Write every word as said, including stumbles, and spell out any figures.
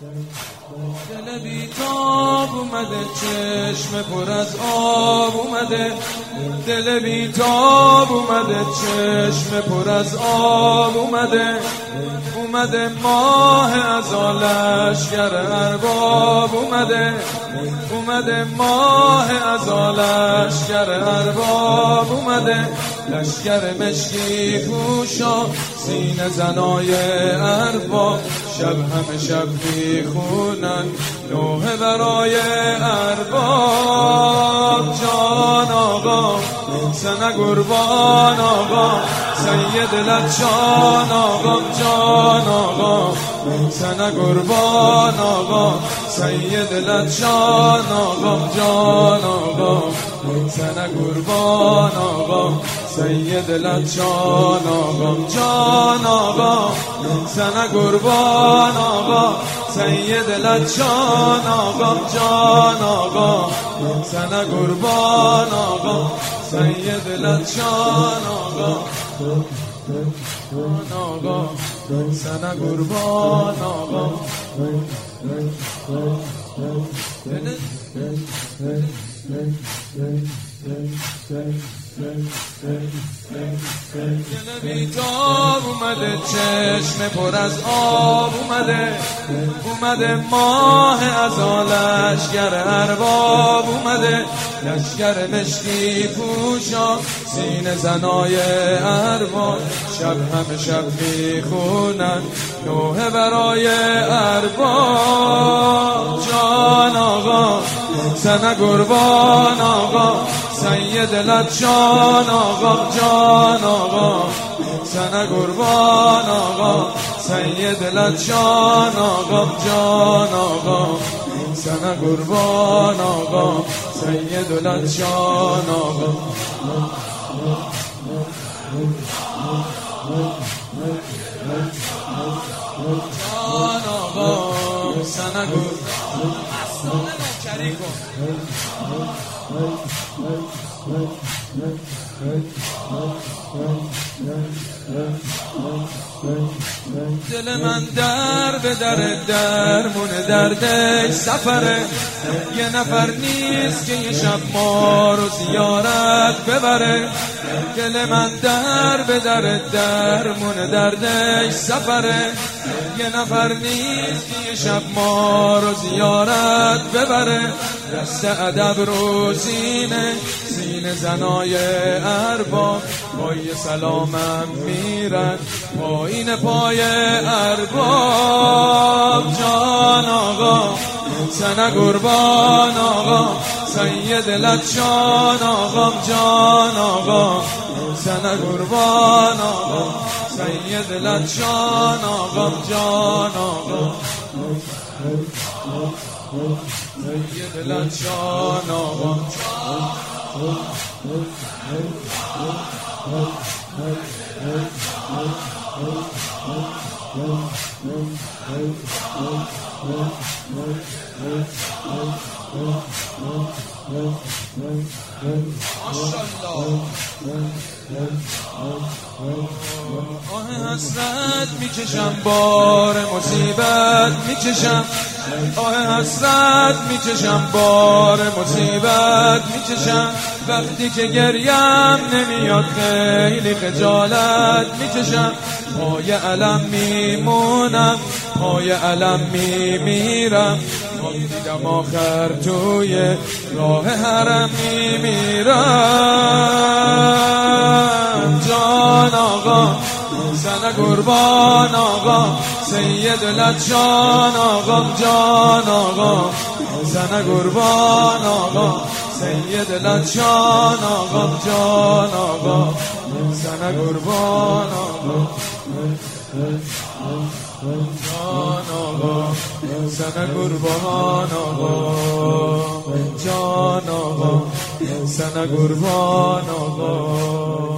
دل بیتاب اومده، چشم پر از آب اومده. دل بیتاب اومده، چشم پر از آب اومده. اومده ماه از لشکر ارباب اومده. اومده ماه از لشکر ارباب اومده. لشکر مشکی پوشا، سینه زنای ارباب. شب همه شب میخونن نوحه برای ارباب. جان آقا سنه قربان آقا، سید لچان آقا. جان آقا سنه قربان آقا، سید لچان آقا. جان آقا سنه قربان آقا، سید لچان آقا. جان آقا سنه قربان آقا، سید لچان آقا. جان آقا سنه قربان آقا، سید لچان آقا. جان آقا سنه قربان آقا. دل بیتاب اومده، چشم پر از آب اومده. اومده ماه از لشکر ارباب اومده. لشکر مشکی پوشا، سینه زنای ارباب. شب همه شب میخونن نوحه برای ارباب. جان آقا سنه قربان آقا، سید لچان آقا. جان آقا سنه قربان آقا، سید لچان آقا. جان آقا سنه قربان آقا، سید لچان آقا. جان آقا سنه قربان دل من در به در درمون دردش سفره. یه نفر نیست که یه شب ما رو زیارت ببره. دل من در به در درمون دردش سفره. یه نفر نیست که یه شب ما رو زیارت ببره. دست ادب رو سینه، سینه زنای ارباب. پای سلامم میرن پایین پای ارباب. جان آقا سنه قربان آقا، سید لچان آقا. جان آقا سنه قربان آقا، سید لچان آقا. جان آقا سید لچان آقا. آه حسرت میکشم، بار مصیبت میکشم. آه حسرت میکشم، بار مصیبت میکشم. وقتی که گریم نمیاد خیلی خجالت میکشم. پای علم میمونم، پای علم میمیرم. دیدم آخر توی راه حرم میمیرم. جان آقا سنه قربان آقا، سید لچان آقا. جان آقا سنه قربان آقا، سید لچان آقا. جان آقا سنه قربان آقا. جان آقا سنه قربان آقا. جان آقا سنه قربان آقا.